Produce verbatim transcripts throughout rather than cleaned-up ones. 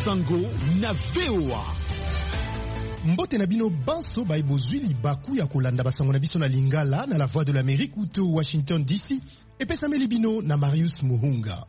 Sango na V O A. Mbote na bino banso ba ebozwili baku ya kolanda basango na biso na Lingala na la Voix de l'Amérique ou to Washington D C et pesameli bino na Marius Muhunga.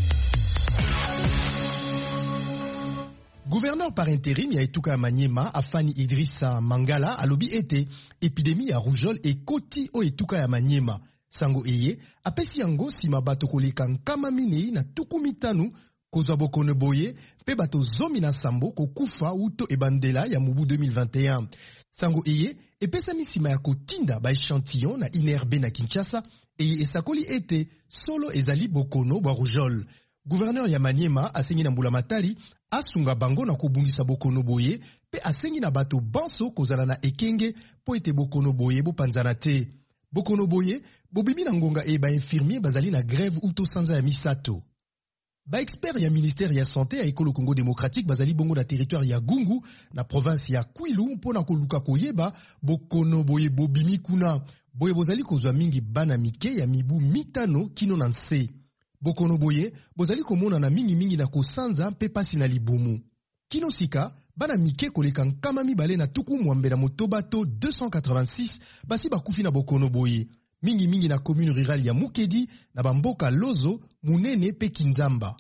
Gouverneur par intérim ya etuka ya Maniema Afani Idrissa Mangala alobi ete épidémie ya rougeole et koti o etuka ya Maniema. Sango eye apesi yango sima bato koleka nkama minei na tuku mitanu kozwa bokono boye pe bato zomi na sambo kokufa uto ebandela ya mubu deux mille vingt et un. Sango eye epesa misima ya kotinda ba échantillon na I N R B na Kinshasa eye esakoli ete solo ezali bokono bwa rougeole. Gouverneur ya Maniema asengi na mbula matari asunga bango na kobungisa bokono boye pe asengi na bato banso kozala na ekenge po ete bokono boye bopanzana te. Bokono boye bobimi na ngonga e ba infirmier bazali na grève uto sanza ya misato. Ba expert ya ministère ya santé ya ekolo Congo démocratique bazali bongo na territoire ya Gungu na province ya Kwilu mpona koluka koyeba bokono boye bobimi kuna. Boye bozali kozwa mingi bana mike ya mibu mitano kino na nse. Bokono boye bozali komona na mingi mingi na kosanza mpe pasi na libumu. Kino sika bana mike koleka nkama mibale na tuku mwambe na motobato deux cent quatre-vingt-six basi bakufi na bokono boye. Mingi mingi na commune rurale ya Mukedi na bamboka Lozo, Munene pe Kinzamba.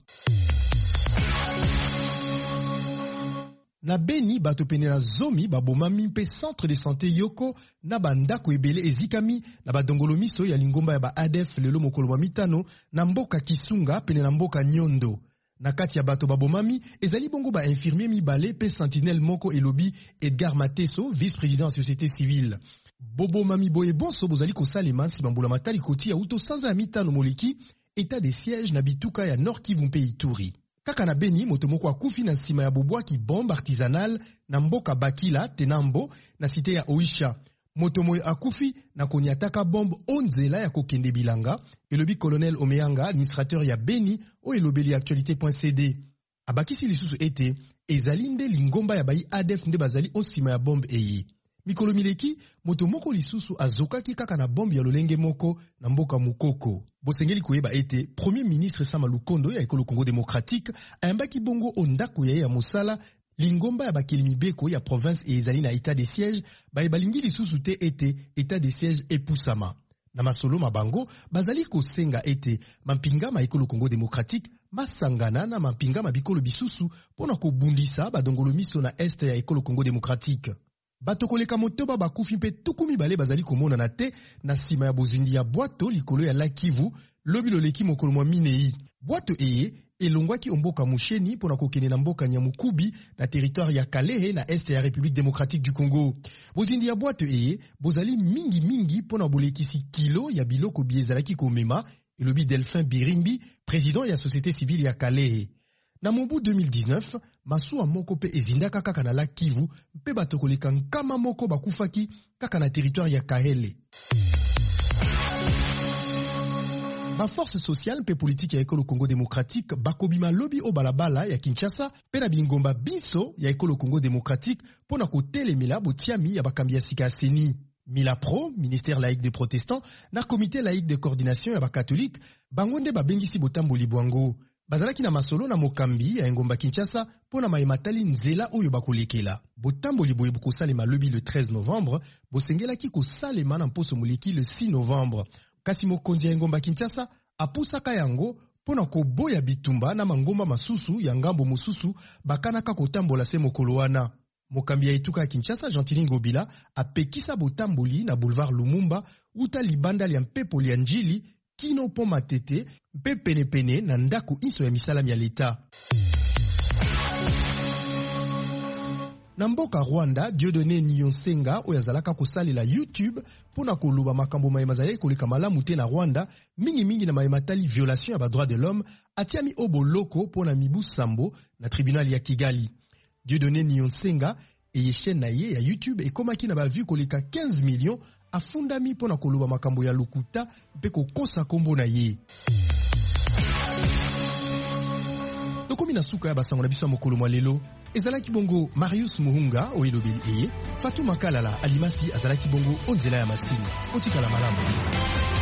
Na Beni bato pene na zomi babomami mpe centre de santé Yoko na bandako ebele ezikami na badongolo miso ya lingomba ya ba A D F lelo mokolo wa mitano na mboka Kisunga pene na mboka Nyondo. Na kati ya bato babomami ezali bongo ba infirmier mibale pe sentinelle moko elobi Edgar Mateso, vice-président de société civile. Bobo mami boye bonso bozali kosalema nsima mbula matali koti ya uto sanza ya mitano moleki état de siège na bituka ya Nord Kivu mpe Ituri. Kaka na Beni moto moko akufi na nsima ya bobwaki bombe artisanale na mboka Bakila Tenambo na cité ya Oisha. Moto moyo akufi na koniataka bombe onzela ya kokende bilanga elobi colonel Omeanga administrateur ya Beni o elobeli actualité point c d. Abakisi lisusu ete ezali nde lingomba ya bai A D F nde bazali onsima ya bombe eye. Mikolo mileki, moto moko lisusu azokaki kaka na bombe ya lolenge moko na mboka Mukoko. Bosengeli koyeba ete Premier ministre Sama Lukondo ya ekolo Congo démocratique ayambaki bongo ondako ya ya mosala lingomba ya bakeli mibeko ya province e ezali na état de siège ba ebalingi lisusu te ete état de siège epusama. Na masolo mabango bazali kosenga ete mampinga ma ekolo Congo démocratique masangana na mampinga mabikolo bisusu pona kobundisa badongolo miso na este ya ekolo Congo démocratique. Bato koleka motoba bakufi mpe tukumi bale bazali komona na te na sima ya bozindi ya bwato likolo ya Lakivu lobi loleki mokolo mwa minei. Bwato eye elongwaki omboka Musheni pona kokene na mboka Nyamukubi na territoire ya Kalehe na est ya République démocratique du Congo. Bozindi ya bwato eye bozali mingi mingi pona bolekisi kilo ya biloko biezalaki komema elobi Delphin Birimbi, président ya société civile ya Kalehe. Na mobu deux mille dix-neuf, masuwa moko pe ezindaka kaka na Lac Kivu, mpe bato koleka nkama moko bakufaki kaka na territoire ya Kahele. Ba force sociale pe politique ya ekolo Congo démocratique bakobima lobi o balabala ya Kinshasa pe na bingomba biso ya ekolo Congo démocratique pona kotelemela botiami ya bakambi ya sika seni. Milapro, ministère laïque des protestants, na comité laïque de coordination ya bakatholike, bangonde babengisi botamboli bwango. Bazalaki na masolo na mokambi ya engomba Kinshasa pona maematali nzela oyo bakolekela. Botamboli boye bukosalema lobi le treize novembre, bosengelaki kosalema na mposo moleki le six novembre. Kasi mokonzi ya engomba Kinshasa apusaka yango pona koboya bitumba na mangomba masusu ya ngambo mosusu bakanaka kotambola se mokolo wana. Mokambi ya etuka ya Kinshasa Gentili Ngobila apekisa botamboli na boulevard Lumumba uta libanda lya mpepo lya njili kino po matete mpe pene pene na ndako iso ya misalami ya leta. Na mboka Rwanda, Dieudonné Niyonsenga oyo azalaka kosalela YouTube pona koluba makambo mayemazali koleka malamu te na Rwanda mingi mingi na mayematali violation ya ba droits de l'homme atiami oboloko pona mibu sambo na tribunal ya Kigali. Dieudonné Niyonsenga eye chaîne na ye ya YouTube ekomaki na ba vue koleka quinze millions afundami pona koluba makambo ya lukuta mpe kokosa kombo na ye. Tokomi na suka ya basango na biso mokolo mwa lelo ezalaki bongo Marius Muhunga oilobeli eye, Fatou Makalala alimasi azalaki bongo onzela ya masini. Otikala malamu.